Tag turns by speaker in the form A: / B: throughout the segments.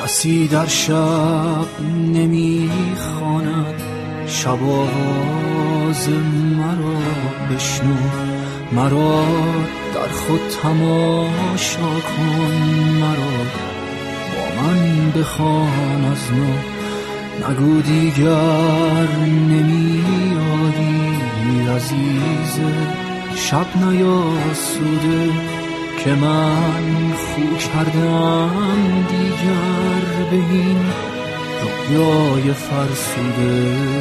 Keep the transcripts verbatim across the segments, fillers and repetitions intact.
A: کسی در شب نمیخواند، شب آواز مرا بشنو، مرا در خود تماشا کن، مرا با من بخوان از نو. نگو دیگر نمیایی عزیزه، شب نیاسوده که من خو کردم دیگر به این رویای فرسوده.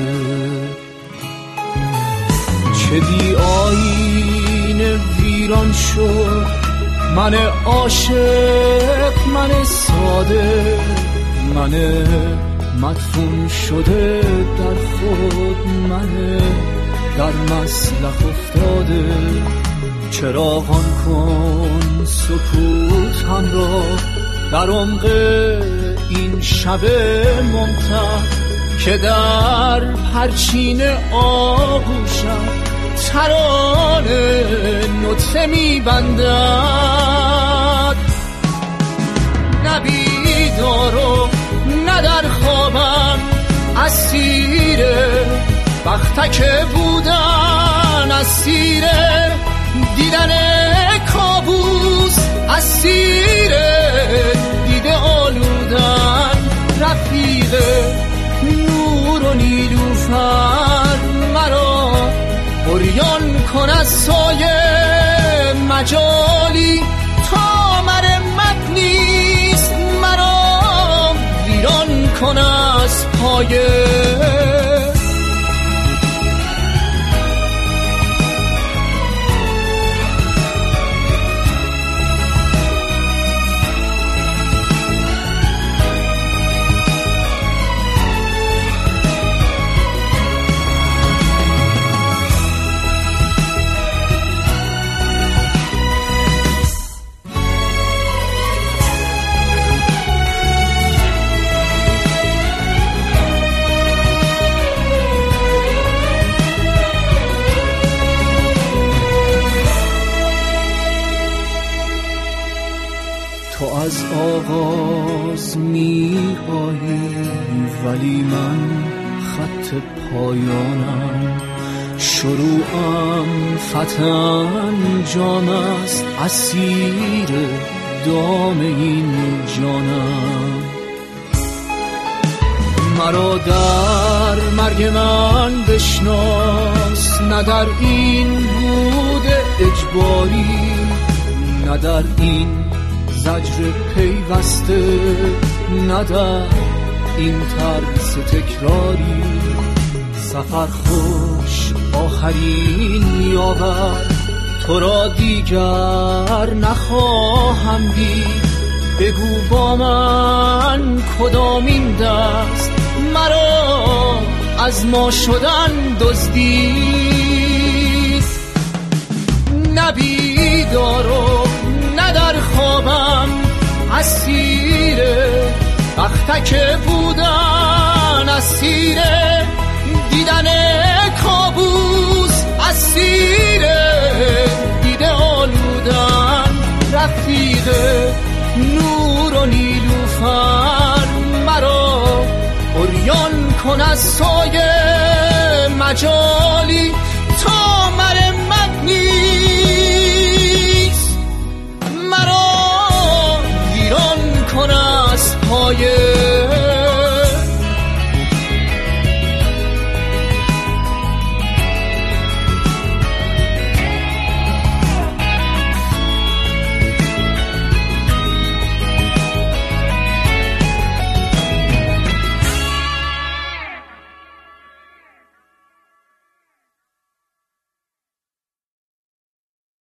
A: چه بی آیین ویران شد من عاشق، من ساده، من مدفون شده در خود، من در مسلخ افتاده. چراغان کن سکوتم را در عمق این شب ممتد، که در پرچین آغوشم ترانه نطفه می‌بندد. نه بیدار و نه در خوابم، اسیر بختک بودن، اسیر دیدن کابوس، اسیر دیده آلودن. رفیق نور و نیلوفر مرا عریان کن از سایه، مجالی تا مرمت نیست، مرا ویران کن از پایه. تو از آغاز می آیی ولی من خط پایانم، شروعم فتح انجام است، اسیر دام این جانم. مرا در مرگ من بشناس، نه در این بود اجباری، نه در این زجر پیوسته، نه در این طرز تکراری. سفر خوش آخرین یاور، تو را دیگر نخواهم دید. بگو با من کدامین دست مرا از ما شدن دزدید. نه بیدار و نه در خوابم، اسیر بختک بودن، اسیر دیدن کابوس، اسیر دیده آلودن. رفیق نور و نیلوفر مرا عریان کن از سایه، مجال